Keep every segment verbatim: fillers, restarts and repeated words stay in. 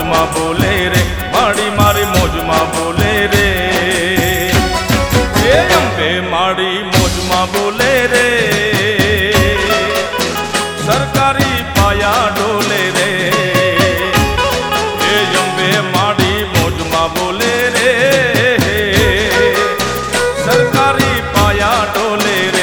મોજમાં બોલે રે, માડી મારી મોજમાં બોલે રે, એ અંબે માડી મોજમાં બોલે રે, સરકારી પાયા ડોલે રે, એ અંબે માડી મોજમાં બોલે રે, સરકારી પાયા ડોલે રે,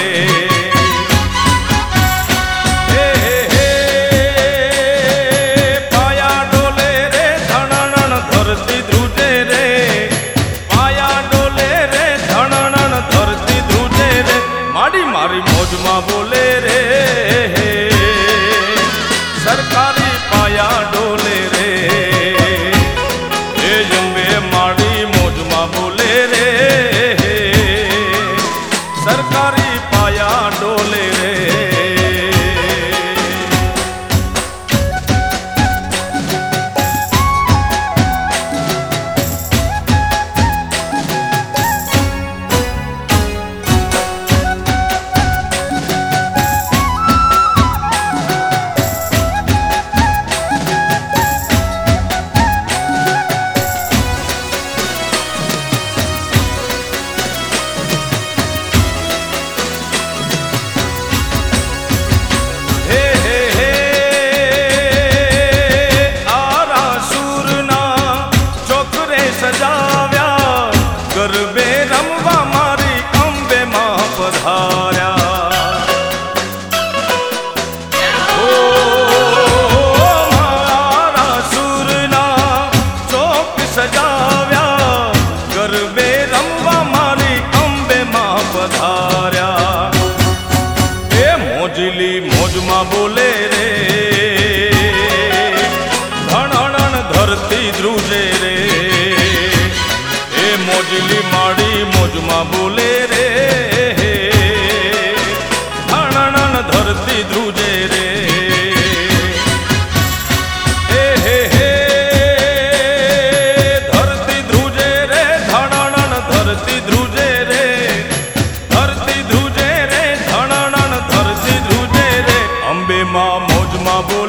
ધરતી ધ્રુજે રે, પાયા ડોલે રે, ધણણ ધરતી ધ્રુજે રે, માડી મારી મોજમાં બોલે રે, સરકારી પાયા ડોલે રે, એ અંબે માડી મોજમાં બોલે રે, સરકારી પાયા ડોલે રે. ગરબે રમવા મારી અંબે માં પધાર્યા, ઓ મારા સુરના ચોક સજાવ્યા, ગરબે રમવા મારી અંબે માં પધાર્યા, એ મોજલી મોજમાં બોલે રે, ધણણ ધરતી ધ્રુજે રે, મોજલી માડી મોજમાં બોલે રે, ધણણ ધરતી ધ્રુજે રે, હે હે હે ધરતી ધ્રુજે રે, ધણણ ધરતી ધ્રુજે રે, ધરતી ધ્રુજે રે, ધણણ ધરતી ધ્રુજે રે, અંબે માં મોજમાં બોલે